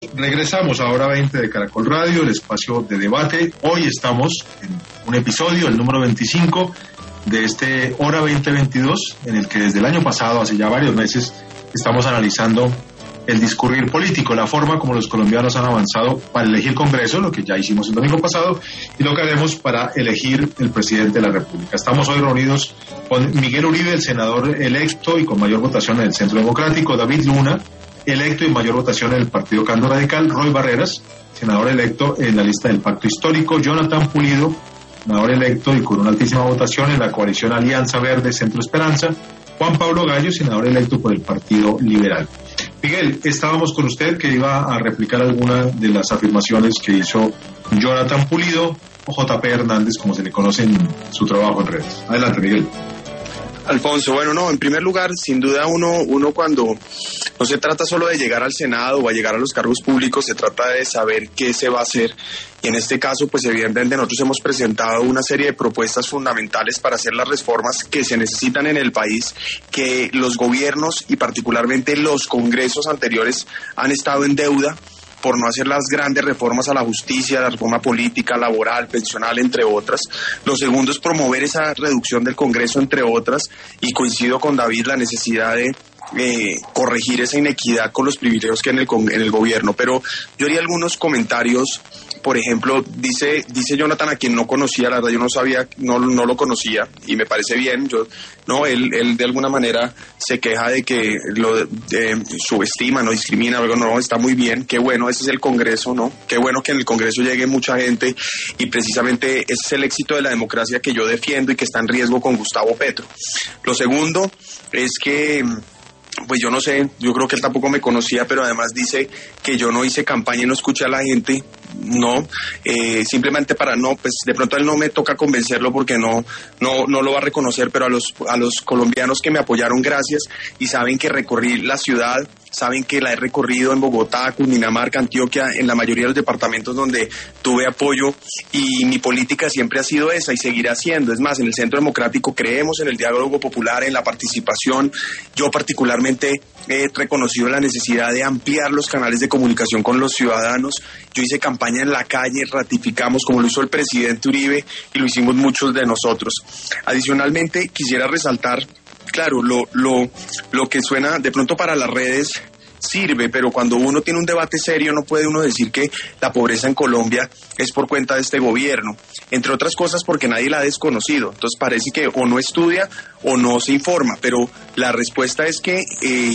Regresamos a Hora 20 de Caracol Radio, el espacio de debate. Hoy estamos en un episodio, el número 25 de este Hora 2022, en el que desde el año pasado, hace ya varios meses, estamos analizando el discurrir político, la forma como los colombianos han avanzado para elegir Congreso, lo que ya hicimos el domingo pasado, y lo que haremos para elegir el presidente de la República. Estamos hoy reunidos con Miguel Uribe, el senador electo y con mayor votación en el Centro Democrático, David Luna, electo y mayor votación en el Partido Cambio Radical, Roy Barreras, senador electo en la lista del Pacto Histórico, Jonathan Pulido, senador electo y con una altísima votación en la coalición Alianza Verde Centro Esperanza, Juan Pablo Gallo, senador electo por el Partido Liberal. Miguel, estábamos con usted que iba a replicar alguna de las afirmaciones que hizo Jonathan Pulido o JP Hernández, como se le conoce en su trabajo en redes. Adelante, Miguel. Alfonso, bueno, no, en primer lugar, sin duda uno cuando no se trata solo de llegar al Senado o a llegar a los cargos públicos, se trata de saber qué se va a hacer. Y en este caso, pues evidentemente nosotros hemos presentado una serie de propuestas fundamentales para hacer las reformas que se necesitan en el país, que los gobiernos y particularmente los congresos anteriores han estado en deuda por no hacer las grandes reformas a la justicia, la reforma política, laboral, pensional, entre otras. Lo segundo es promover esa reducción del Congreso, entre otras, y coincido con David la necesidad de corregir esa inequidad con los privilegios que en el gobierno. Pero yo haría algunos comentarios. Por ejemplo, dice Jonathan, a quien no conocía, la verdad yo no sabía, no lo conocía, y me parece bien. Él de alguna manera se queja de que lo subestima, no discrimina, algo, no, está muy bien, qué bueno, ese es el Congreso, ¿no? Qué bueno que en el Congreso llegue mucha gente, y precisamente ese es el éxito de la democracia que yo defiendo y que está en riesgo con Gustavo Petro. Lo segundo es que, pues yo no sé, yo creo que él tampoco me conocía, pero además dice que yo no hice campaña y no escuché a la gente. No, simplemente para no, pues de pronto a él no me toca convencerlo porque no lo va a reconocer, pero a los colombianos que me apoyaron, gracias, y saben que recorrí la ciudad, saben que la he recorrido en Bogotá, Cundinamarca, Antioquia, en la mayoría de los departamentos donde tuve apoyo, y mi política siempre ha sido esa y seguirá siendo. Es más, en el Centro Democrático creemos en el diálogo popular, en la participación. Yo particularmente he reconocido la necesidad de ampliar los canales de comunicación con los ciudadanos. Yo hice campaña en la calle, ratificamos como lo hizo el presidente Uribe y lo hicimos muchos de nosotros. Adicionalmente, quisiera resaltar, claro, lo que suena de pronto para las redes sirve, pero cuando uno tiene un debate serio no puede uno decir que la pobreza en Colombia es por cuenta de este gobierno, entre otras cosas porque nadie la ha desconocido. Entonces parece que o no estudia o no se informa, pero la respuesta es que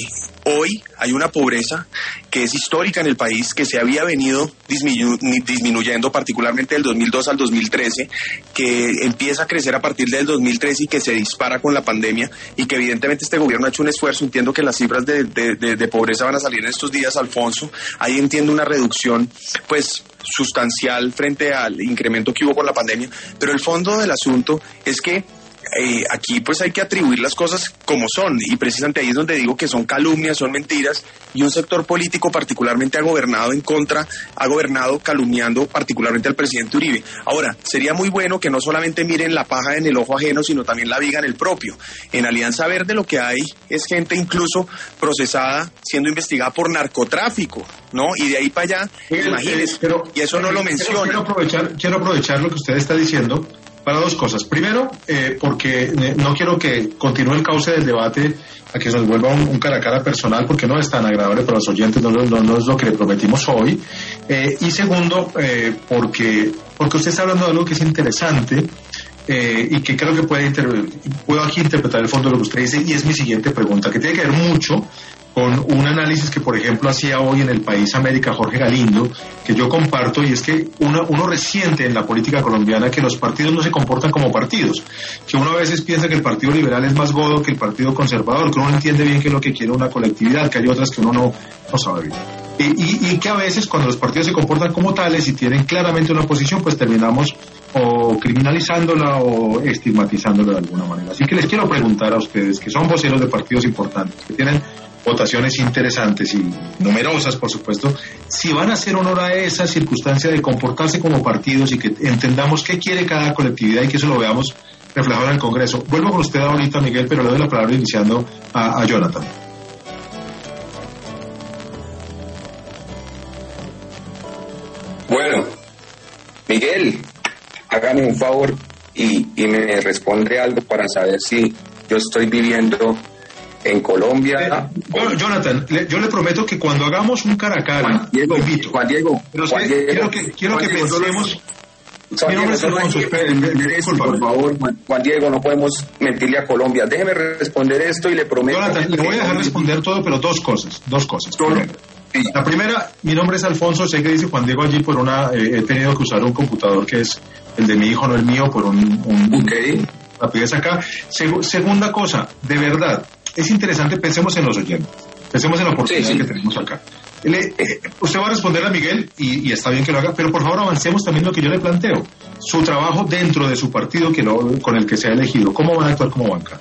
hoy hay una pobreza que es histórica en el país, que se había venido disminuyendo particularmente del 2002 al 2013, que empieza a crecer a partir del 2013 y que se dispara con la pandemia, y que evidentemente este gobierno ha hecho un esfuerzo. Entiendo que las cifras de pobreza van a salir en estos días, Alfonso. Ahí entiendo una reducción pues sustancial frente al incremento que hubo con la pandemia, pero el fondo del asunto es que aquí pues hay que atribuir las cosas como son, y precisamente ahí es donde digo que son calumnias, son mentiras, y un sector político particularmente ha gobernado calumniando particularmente al presidente Uribe. Ahora, sería muy bueno que no solamente miren la paja en el ojo ajeno, sino también la viga en el propio. En Alianza Verde lo que hay es gente incluso procesada, siendo investigada por narcotráfico, ¿no? Y de ahí para allá, imagínense, y eso no lo menciona. Quiero aprovechar lo que usted está diciendo para dos cosas. Primero, porque no quiero que continúe el cauce del debate a que se nos vuelva un cara a cara personal, porque no es tan agradable para los oyentes, no es lo que le prometimos hoy. Y segundo, porque usted está hablando de algo que es interesante y que creo que puedo aquí interpretar el fondo de lo que usted dice, y es mi siguiente pregunta, que tiene que ver mucho con un análisis que, por ejemplo, hacía hoy en El País América Jorge Galindo, que yo comparto, y es que uno resiente en la política colombiana que los partidos no se comportan como partidos, que uno a veces piensa que el Partido Liberal es más godo que el Partido Conservador, que uno no entiende bien qué es lo que quiere una colectividad, que hay otras que uno no sabe bien. Y que a veces cuando los partidos se comportan como tales y tienen claramente una posición, pues terminamos o criminalizándola o estigmatizándola de alguna manera. Así que les quiero preguntar a ustedes, que son voceros de partidos importantes, que tienen votaciones interesantes y numerosas, por supuesto, si van a hacer honor a esa circunstancia de comportarse como partidos y que entendamos qué quiere cada colectividad y que eso lo veamos reflejado en el Congreso. Vuelvo con usted ahorita, Miguel, pero le doy la palabra iniciando a Jonathan. Bueno, Miguel, hágame un favor y me responde algo para saber si yo estoy viviendo en Colombia. Bueno, Jonathan, yo le prometo que cuando hagamos un cara a cara, lo invito. Juan Diego, quiero que pensemos. Mi nombre es Alfonso, por favor, Juan Diego, no podemos mentirle a Colombia. Déjeme responder esto y le prometo. Jonathan, le voy a dejar responder todo, pero dos cosas. Sí. La primera, mi nombre es Alfonso, sé que dice Juan Diego allí por he tenido que usar un computador que es el de mi hijo, no el mío, por rapidez acá. Segunda cosa, de verdad, es interesante, pensemos en los oyentes, pensemos en la oportunidad que tenemos acá. Usted va a responder a Miguel y está bien que lo haga, pero por favor avancemos también lo que yo le planteo. Su trabajo dentro de su partido con el que se ha elegido, ¿cómo van a actuar como banca?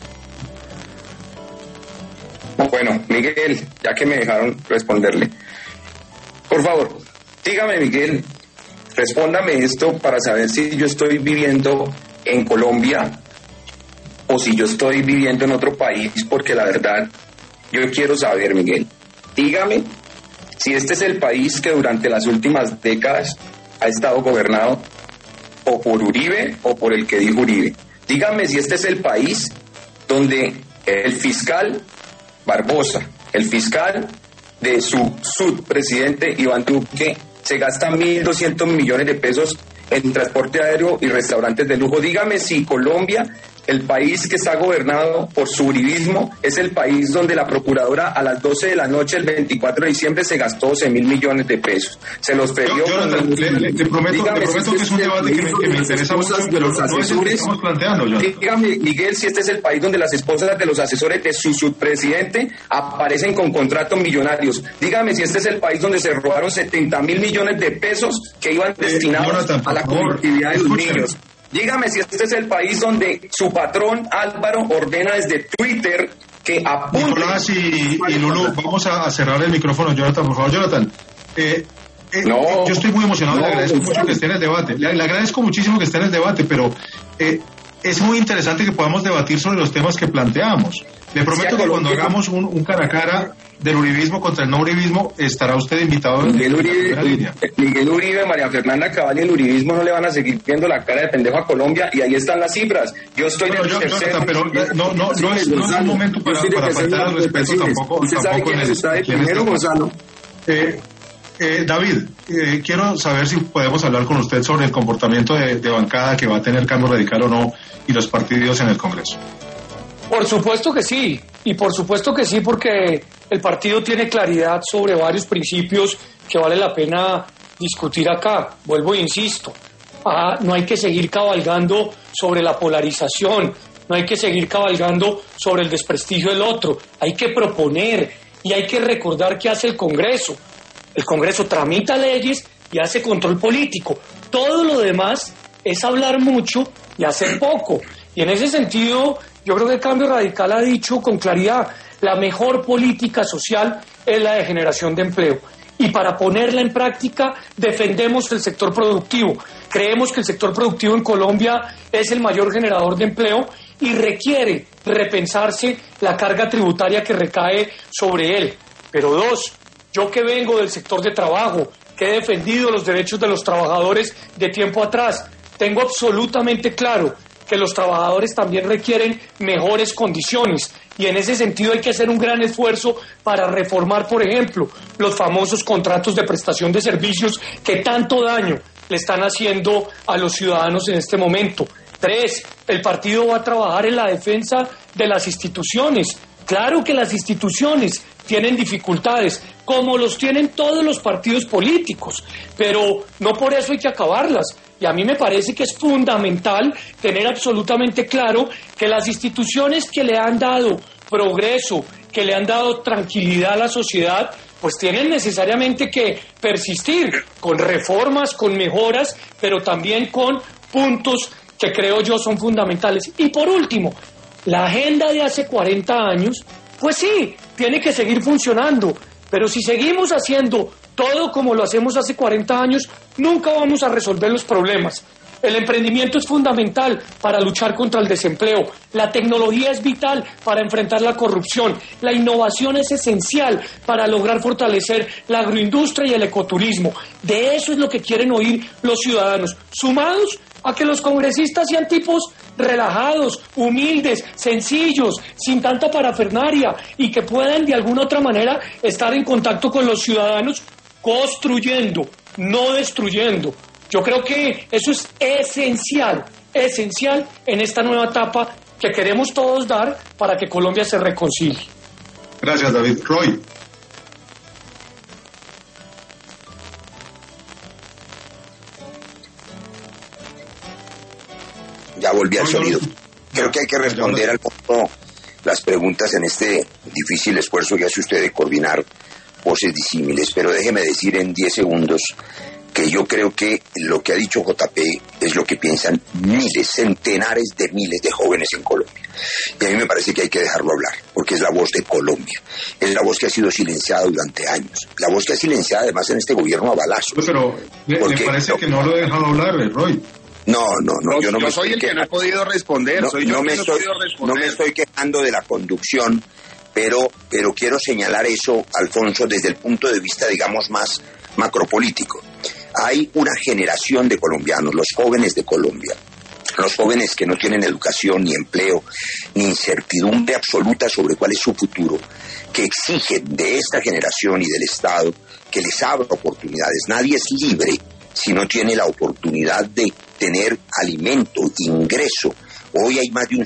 Bueno, Miguel, ya que me dejaron responderle, por favor, dígame, Miguel, respóndame esto para saber si yo estoy viviendo en Colombia o si yo estoy viviendo en otro país, porque la verdad, yo quiero saber, Miguel, dígame si este es el país que durante las últimas décadas ha estado gobernado o por Uribe o por el que dijo Uribe. Dígame si este es el país donde el fiscal Barbosa, el fiscal de su subpresidente Iván Duque, se gasta 1.200 millones de pesos en transporte aéreo y restaurantes de lujo. Dígame si Colombia, el país que está gobernado por su uribismo, es el país donde la procuradora a las 12 de la noche el 24 de diciembre se gastó 12.000 millones de pesos. Se los perdió. Te prometo que es un debate que me interesa mucho. De los asesores. Dígame, Miguel, si este es el país donde las esposas de los asesores de su subpresidente aparecen con contratos millonarios. Dígame si este es el país donde se robaron 70.000 millones de pesos que iban destinados a la conectividad de los niños. Dígame si este es el país donde su patrón Álvaro ordena desde Twitter que apunte. Nicolás y Lulú, vamos a cerrar el micrófono, Jonathan, por favor. Jonathan, yo estoy muy emocionado, le agradezco mucho que esté en el debate. Le agradezco muchísimo que esté en el debate, pero es muy interesante que podamos debatir sobre los temas que planteamos. Le prometo que cuando hagamos un cara a cara del uribismo contra el no uribismo, estará usted invitado Miguel Uribe, María Fernanda Cabal y el uribismo no le van a seguir viendo la cara de pendejo a Colombia, y ahí están las cifras. Yo estoy Jonathan, pero no es un momento para faltar al respeto tampoco. ¿Usted sabe quién está de primero, Gonzalo? David, quiero saber si podemos hablar con usted sobre el comportamiento de bancada que va a tener Cambio Radical o no y los partidos en el Congreso. Por supuesto que sí, y por supuesto que sí, porque el partido tiene claridad sobre varios principios que vale la pena discutir acá. Vuelvo e insisto, no hay que seguir cabalgando sobre la polarización, no hay que seguir cabalgando sobre el desprestigio del otro, hay que proponer y hay que recordar qué hace el Congreso. El Congreso tramita leyes y hace control político. Todo lo demás es hablar mucho y hacer poco. Y en ese sentido, yo creo que Cambio Radical ha dicho con claridad, la mejor política social es la de generación de empleo. Y para ponerla en práctica, defendemos el sector productivo. Creemos que el sector productivo en Colombia es el mayor generador de empleo y requiere repensarse la carga tributaria que recae sobre él. Pero dos, yo que vengo del sector de trabajo, que he defendido los derechos de los trabajadores de tiempo atrás, tengo absolutamente claro que los trabajadores también requieren mejores condiciones y en ese sentido hay que hacer un gran esfuerzo para reformar, por ejemplo, los famosos contratos de prestación de servicios que tanto daño le están haciendo a los ciudadanos en este momento. 3, el partido va a trabajar en la defensa de las instituciones. Claro que las instituciones tienen dificultades, como los tienen todos los partidos políticos, pero no por eso hay que acabarlas. Y a mí me parece que es fundamental tener absolutamente claro que las instituciones que le han dado progreso, que le han dado tranquilidad a la sociedad, pues tienen necesariamente que persistir con reformas, con mejoras, pero también con puntos que creo yo son fundamentales. Y por último, la agenda de hace 40 años, pues sí, tiene que seguir funcionando, pero si seguimos haciendo todo como lo hacemos hace 40 años, nunca vamos a resolver los problemas. El emprendimiento es fundamental para luchar contra el desempleo. La tecnología es vital para enfrentar la corrupción. La innovación es esencial para lograr fortalecer la agroindustria y el ecoturismo. De eso es lo que quieren oír los ciudadanos, sumados a que los congresistas sean tipos relajados, humildes, sencillos, sin tanta parafernaria y que puedan de alguna otra manera estar en contacto con los ciudadanos construyendo, no destruyendo. Yo creo que eso es esencial en esta nueva etapa que queremos todos dar para que Colombia se reconcilie. Gracias, David. Roy. Ya volví al sonido. Creo que hay que responder al fondo las preguntas en este difícil esfuerzo que hace usted de coordinar voces disímiles, pero déjeme decir en 10 segundos que yo creo que lo que ha dicho JP es lo que piensan miles, centenares de miles de jóvenes en Colombia. Y a mí me parece que hay que dejarlo hablar, porque es la voz de Colombia. Es la voz que ha sido silenciada durante años. La voz que ha silenciada además en este gobierno a balazos. Pero ¿le parece que no lo he dejado hablar, Roy? No, yo no yo soy el que no he podido responder. No me estoy quejando de la conducción, pero quiero señalar eso, Alfonso, desde el punto de vista, digamos, más macropolítico. Hay una generación de colombianos, los jóvenes de Colombia, los jóvenes que no tienen educación, ni empleo, ni incertidumbre absoluta sobre cuál es su futuro, que exigen de esta generación y del Estado que les abra oportunidades. Nadie es libre si no tiene la oportunidad de tener alimento, ingreso. Hoy hay más de un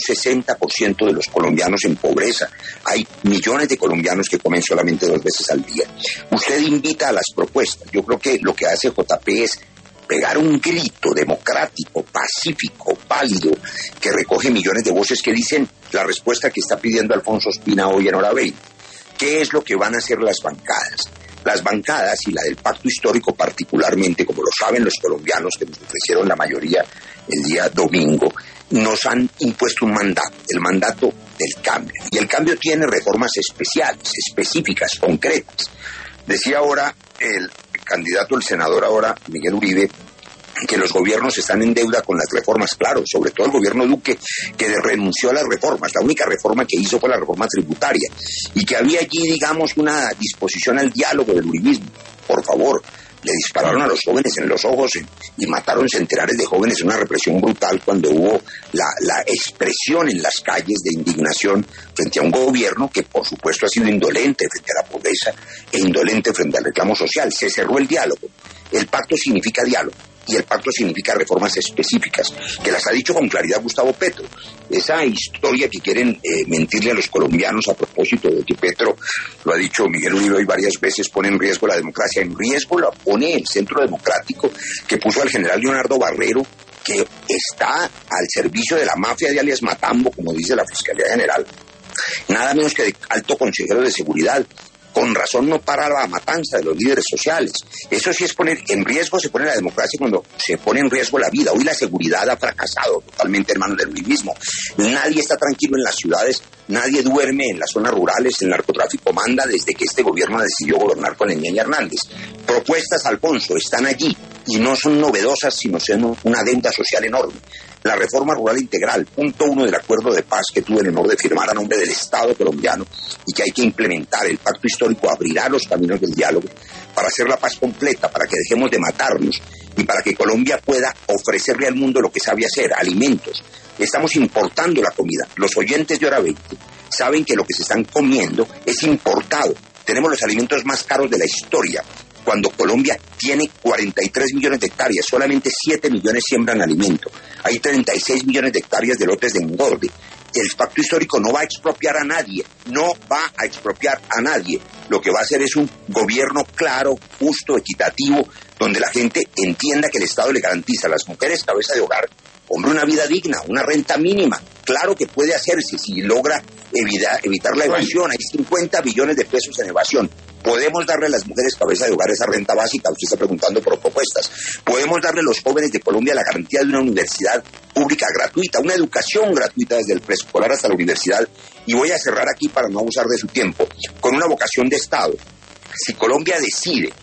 60% de los colombianos en pobreza. Hay millones de colombianos que comen solamente 2 veces al día. Usted invita a las propuestas. Yo creo que lo que hace JP es pegar un grito democrático, pacífico, válido, que recoge millones de voces que dicen la respuesta que está pidiendo Alfonso Ospina hoy en Hora 20. ¿Qué es lo que van a hacer las bancadas? Las bancadas, y la del Pacto Histórico particularmente, como lo saben los colombianos que nos ofrecieron la mayoría el día domingo, nos han impuesto un mandato, el mandato del cambio. Y el cambio tiene reformas especiales, específicas, concretas. Decía ahora el candidato, el senador ahora, Miguel Uribe, que los gobiernos están en deuda con las reformas, claro, sobre todo el gobierno Duque, que renunció a las reformas. La única reforma que hizo fue la reforma tributaria, y que había allí, digamos, una disposición al diálogo del uribismo. Por favor, le dispararon a los jóvenes en los ojos y mataron centenares de jóvenes en una represión brutal cuando hubo la expresión en las calles de indignación frente a un gobierno que por supuesto ha sido indolente frente a la pobreza e indolente frente al reclamo social. Se cerró el diálogo. El pacto significa diálogo. Y el pacto significa reformas específicas, que las ha dicho con claridad Gustavo Petro. Esa historia que quieren mentirle a los colombianos a propósito de que Petro, lo ha dicho Miguel Uribe hoy varias veces, pone en riesgo la democracia. En riesgo la pone el Centro Democrático, que puso al general Leonardo Barrero, que está al servicio de la mafia de alias Matambo, como dice la Fiscalía General, nada menos que de alto consejero de seguridad. Con razón no para la matanza de los líderes sociales. Eso sí es poner en riesgo, se pone la democracia cuando se pone en riesgo la vida. Hoy la seguridad ha fracasado totalmente en manos del uribismo. Nadie está tranquilo en las ciudades, nadie duerme en las zonas rurales, el narcotráfico manda desde que este gobierno decidió gobernar con Leñeña Hernández. Propuestas, Alfonso, están allí y no son novedosas, sino son una deuda social enorme. La reforma rural integral, punto 1 del acuerdo de paz que tuve el honor de firmar a nombre del Estado colombiano y que hay que implementar. El pacto histórico abrirá los caminos del diálogo para hacer la paz completa, para que dejemos de matarnos y para que Colombia pueda ofrecerle al mundo lo que sabe hacer, alimentos. Estamos importando la comida. Los oyentes de Hora 20 saben que lo que se están comiendo es importado. Tenemos los alimentos más caros de la historia. Cuando Colombia tiene 43 millones de hectáreas, solamente 7 millones siembran alimento. Hay 36 millones de hectáreas de lotes de engorde. El pacto histórico no va a expropiar a nadie, no va a expropiar a nadie. Lo que va a hacer es un gobierno claro, justo, equitativo, donde la gente entienda que el Estado le garantiza a las mujeres cabeza de hogar, hombre, una vida digna, una renta mínima. Claro que puede hacerse si logra evitar la evasión. Hay 50 billones de pesos en evasión. Podemos darle a las mujeres cabeza de hogar esa renta básica. Usted está preguntando por propuestas. Podemos darle a los jóvenes de Colombia la garantía de una universidad pública gratuita, una educación gratuita desde el preescolar hasta la universidad. Y voy a cerrar aquí para no abusar de su tiempo, con una vocación de Estado. Si Colombia decide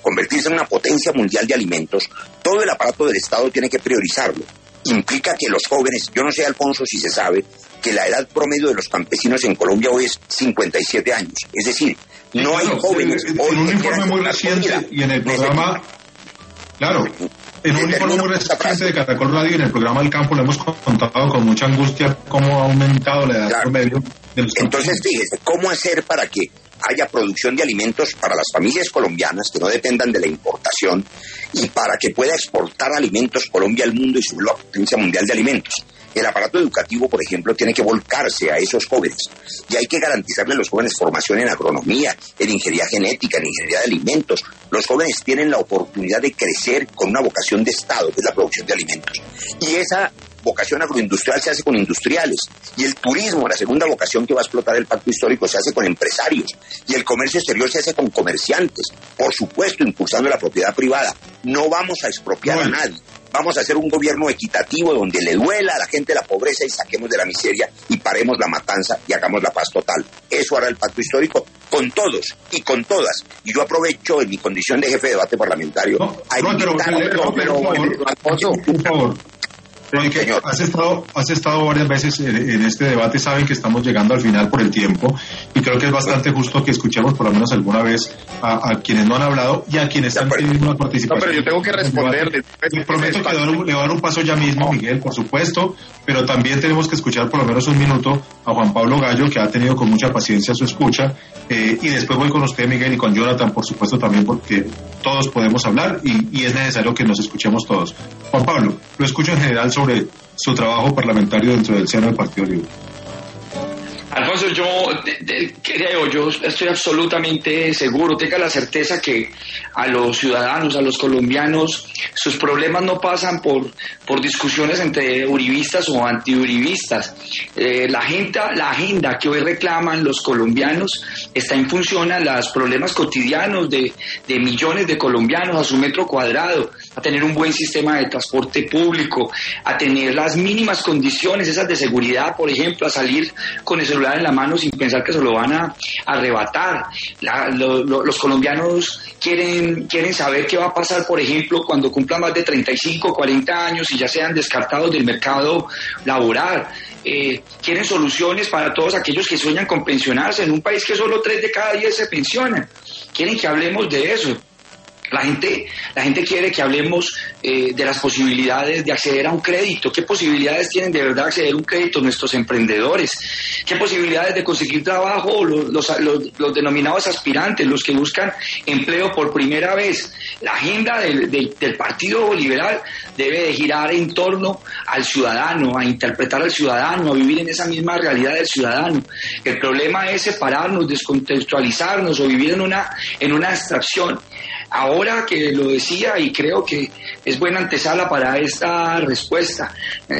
convertirse en una potencia mundial de alimentos, todo el aparato del Estado tiene que priorizarlo. Implica que los jóvenes, yo no sé, Alfonso, si se sabe que la edad promedio de los campesinos en Colombia hoy es 57 años. Es decir, no hay jóvenes hoy. En un informe muy reciente y en el programa, claro, en un informe muy reciente de Caracol Radio, en el programa del campo, le hemos contado con mucha angustia cómo ha aumentado la edad promedio de los campesinos. Entonces, fíjese, ¿cómo hacer para que haya producción de alimentos para las familias colombianas que no dependan de la importación y para que pueda exportar alimentos Colombia al mundo y subir la potencia mundial de alimentos? El aparato educativo, por ejemplo, tiene que volcarse a esos jóvenes y hay que garantizarle a los jóvenes formación en agronomía, en ingeniería genética, en ingeniería de alimentos. Los jóvenes tienen la oportunidad de crecer con una vocación de Estado, que es la producción de alimentos. Y esa vocación agroindustrial se hace con industriales, y el turismo, la segunda vocación que va a explotar el pacto histórico, se hace con empresarios, y el comercio exterior se hace con comerciantes, por supuesto impulsando la propiedad privada. No vamos a expropiar a nadie, vamos a hacer un gobierno equitativo donde le duela a la gente la pobreza y saquemos de la miseria y paremos la matanza y hagamos la paz total. Eso hará el pacto histórico con todos y con todas. Y yo aprovecho en mi condición de jefe de debate parlamentario a invitar Alfonso, por favor. Has estado varias veces en este debate, saben que estamos llegando al final por el tiempo y creo que es bastante justo que escuchemos por lo menos alguna vez a quienes no han hablado y a quienes están pidiendo una participación. No, pero yo tengo que responderle. Le prometo que le voy a dar un paso ya mismo, Miguel, por supuesto, pero también tenemos que escuchar por lo menos un minuto a Juan Pablo Gallo, que ha tenido con mucha paciencia su escucha, y después voy con usted, Miguel, y con Jonathan, por supuesto, también, porque todos podemos hablar y es necesario que nos escuchemos todos. Juan Pablo, lo escucho en general sobre su trabajo parlamentario dentro del seno del Partido Libre. Alfonso, yo estoy absolutamente seguro, tenga la certeza que a los ciudadanos, a los colombianos, sus problemas no pasan por discusiones entre uribistas o antiuribistas. La agenda que hoy reclaman los colombianos está en función a los problemas cotidianos de millones de colombianos a su metro cuadrado, a tener un buen sistema de transporte público, a tener las mínimas condiciones, esas de seguridad, por ejemplo, a salir con el celular en la mano sin pensar que se lo van a arrebatar. Los colombianos quieren saber qué va a pasar, por ejemplo, cuando cumplan más de 35, 40 años y ya sean descartados del mercado laboral. Quieren soluciones para todos aquellos que sueñan con pensionarse en un país que solo 3 de cada 10 se pensionan. Quieren que hablemos de eso. La gente quiere que hablemos de las posibilidades de acceder a un crédito. ¿Qué posibilidades tienen de verdad de acceder a un crédito nuestros emprendedores? ¿Qué posibilidades de conseguir trabajo los denominados aspirantes, los que buscan empleo por primera vez? La agenda del Partido Liberal debe de girar en torno al ciudadano, a interpretar al ciudadano, a vivir en esa misma realidad del ciudadano. El problema es separarnos, descontextualizarnos o vivir en una abstracción. Ahora que lo decía, y creo que es buena antesala para esta respuesta,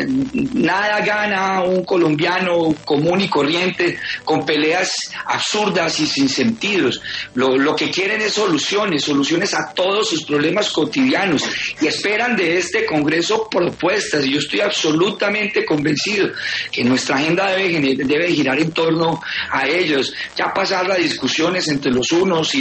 nada gana un colombiano común y corriente con peleas absurdas y sin sentidos. Lo que quieren es soluciones a todos sus problemas cotidianos, y esperan de este Congreso propuestas, y yo estoy absolutamente convencido que nuestra agenda debe girar en torno a ellos, ya pasar las discusiones entre los unos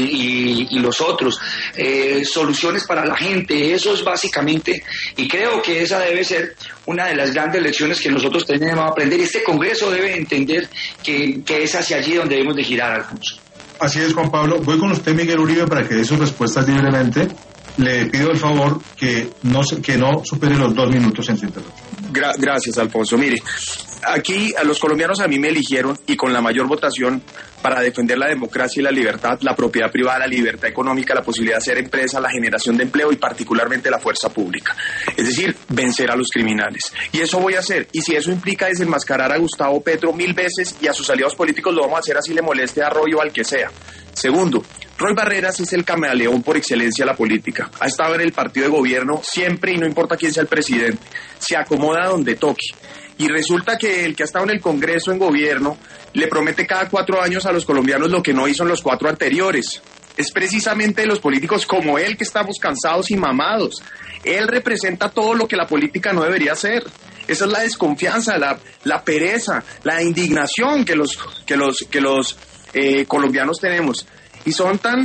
y los otros. Soluciones para la gente, eso es básicamente, y creo que esa debe ser una de las grandes lecciones que nosotros tenemos que aprender. Este Congreso debe entender que es hacia allí donde debemos de girar, Alfonso. Así es, Juan Pablo. Voy con usted, Miguel Uribe, para que dé sus respuestas libremente. Le pido el favor que no supere los 2 minutos en su intervención. Gracias, Alfonso. Mire, aquí a los colombianos a mí me eligieron, y con la mayor votación, para defender la democracia y la libertad, la propiedad privada, la libertad económica, la posibilidad de hacer empresa, la generación de empleo y particularmente la fuerza pública. Es decir, vencer a los criminales. Y eso voy a hacer. Y si eso implica desenmascarar a Gustavo Petro 1000 veces y a sus aliados políticos, lo vamos a hacer así le moleste a Roy o al que sea. Segundo, Roy Barreras es el camaleón por excelencia de la política. Ha estado en el partido de gobierno siempre y no importa quién sea el presidente. Se acomoda donde toque. Y resulta que el que ha estado en el Congreso en gobierno le promete cada 4 años a los colombianos lo que no hizo en los 4 anteriores. Es precisamente de los políticos como él que estamos cansados y mamados. Él representa todo lo que la política no debería hacer. Esa es la desconfianza, la pereza, la indignación que los colombianos tenemos. Y son tan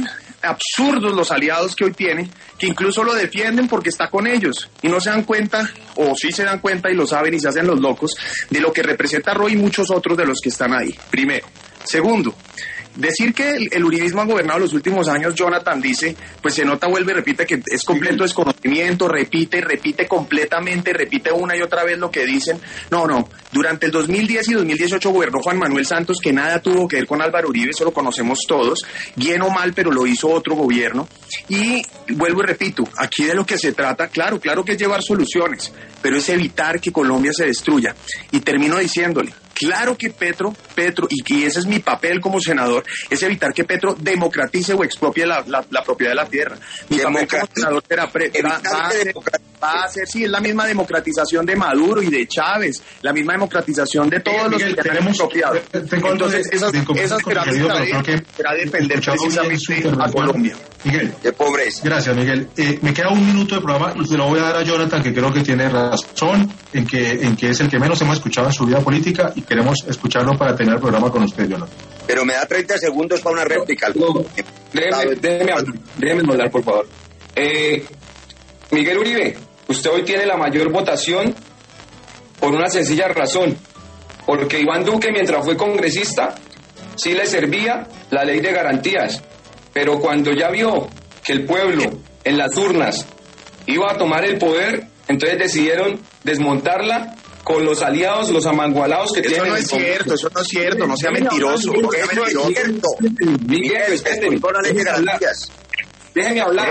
absurdos los aliados que hoy tiene, que incluso lo defienden porque está con ellos y no se dan cuenta, o sí se dan cuenta y lo saben y se hacen los locos, de lo que representa Roy y muchos otros de los que están ahí, primero. Segundo, decir que el uribismo ha gobernado los últimos años, Jonathan dice, pues se nota, vuelve y repite que es completo desconocimiento, repite completamente, repite una y otra vez lo que dicen. No, durante el 2010 y 2018 gobernó Juan Manuel Santos, que nada tuvo que ver con Álvaro Uribe, eso lo conocemos todos, bien o mal, pero lo hizo otro gobierno. Y vuelvo y repito, aquí de lo que se trata, claro que es llevar soluciones, pero es evitar que Colombia se destruya. Y termino diciéndole, claro que Petro, y ese es mi papel como senador, es evitar que Petro democratice o expropie la propiedad de la tierra. Mi papel como senador va a ser, sí, es la misma democratización de Maduro y de Chávez, la misma democratización de todos los que tenemos expropiados. Entonces, esas será defender precisamente a Colombia. Miguel, de pobreza. Gracias, Miguel. Me queda un minuto de programa y se lo voy a dar a Jonathan, que creo que tiene razón en que es el que menos hemos escuchado en su vida política y queremos escucharlo para tener el programa con usted, Jonathan. Pero me da 30 segundos para una réplica. Déjeme hablar, por favor. Miguel Uribe, usted hoy tiene la mayor votación por una sencilla razón. Porque Iván Duque, mientras fue congresista, sí le servía la ley de garantías. Pero cuando ya vio que el pueblo en las urnas iba a tomar el poder, entonces decidieron desmontarla con los aliados, los amangualados que tienen. Eso no es cierto, no sea mentiroso. Miguel, respete. Déjeme hablar.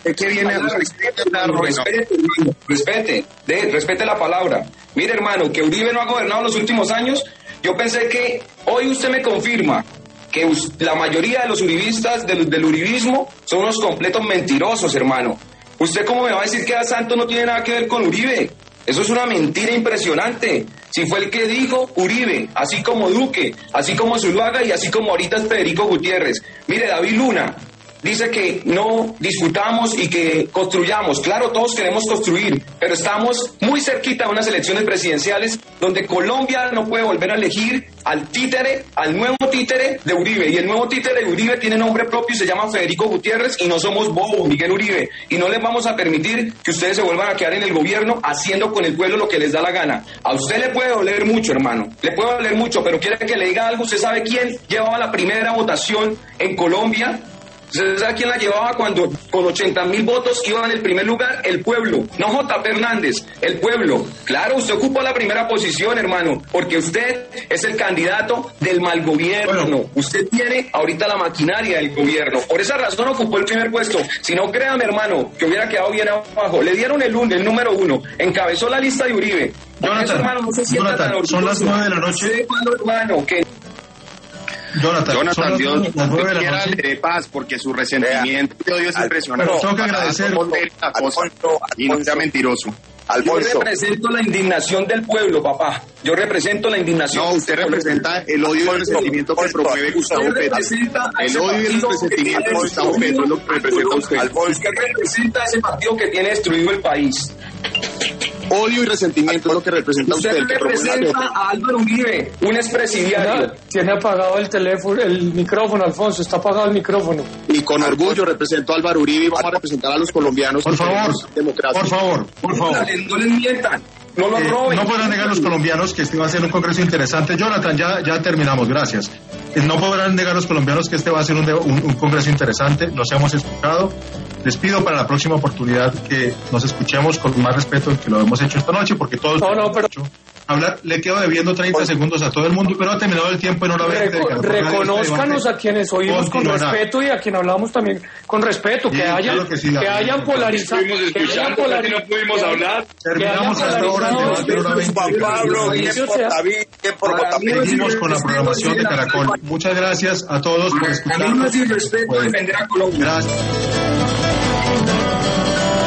Respete la palabra. Mire, hermano, que Uribe no ha gobernado los últimos años. Yo pensé que hoy usted me confirma que la mayoría de los uribistas del uribismo son unos completos mentirosos, hermano. ¿Usted cómo me va a decir que a Santos no tiene nada que ver con Uribe? Eso es una mentira impresionante. Si fue el que dijo Uribe, así como Duque, así como Zuluaga y así como ahorita es Federico Gutiérrez. Mire, David Luna dice que no discutamos y que construyamos. Claro, todos queremos construir, pero estamos muy cerquita de unas elecciones presidenciales donde Colombia no puede volver a elegir al nuevo títere de Uribe. Y el nuevo títere de Uribe tiene nombre propio y se llama Federico Gutiérrez, y no somos bobos, Miguel Uribe. Y no les vamos a permitir que ustedes se vuelvan a quedar en el gobierno haciendo con el pueblo lo que les da la gana. A usted le puede doler mucho, hermano. Le puede doler mucho, pero quiere que le diga algo. ¿Usted sabe quién llevaba la primera votación en Colombia? ¿Usted sabe quién la llevaba cuando con 80.000 votos iba en el primer lugar? El pueblo, no J.P. Hernández, el pueblo. Claro, usted ocupó la primera posición, hermano, porque usted es el candidato del mal gobierno. Bueno, usted tiene ahorita la maquinaria del gobierno. Por esa razón ocupó el primer puesto. Si no, créame, hermano, que hubiera quedado bien abajo. Le dieron el número 1, encabezó la lista de Uribe. Jonathan, eso, hermano, no se sienta tan orgulloso. Son las 9 de la noche. Hermano, que Jonathan, Dios quiera le dé paz, porque su resentimiento y odio es impresionante. Tengo que agradecer. Y no sea mentiroso. Alfonso. Yo represento la indignación del pueblo, papá. Yo represento la indignación. No, usted representa el odio y el resentimiento que promueve Gustavo Petro. El odio y el resentimiento de Gustavo Petro es lo que representa usted. Usted representa ese partido que tiene destruido el país. Odio y resentimiento es lo que representa usted. Usted representa a Álvaro Uribe, un expresidiario. Tiene apagado el teléfono, el micrófono, Alfonso, está apagado el micrófono. Y con orgullo represento a Álvaro Uribe y vamos a representar a los colombianos. Por favor, por favor. No les mientan, no los roben. No podrán negar los colombianos que este va a ser un congreso interesante. Jonathan, ya terminamos, gracias. No podrán negar los colombianos que este va a ser un congreso interesante. Nos hemos escuchado. Les pido para la próxima oportunidad que nos escuchemos con más respeto del que lo hemos hecho esta noche, porque todos... Hablar, le quedo debiendo 30 segundos a todo el mundo, pero ha terminado el tiempo en hora 20. Reconózcanos a quienes oímos con respeto y a quien hablamos también con respeto, que hayan polarizado. No pudimos hablar. Terminamos a esta hora de hora 20. Pablo, Seguimos con la programación de Caracol. Muchas gracias a todos por escucharnos. A mí no es irrespeto defender a Colombia. Gracias.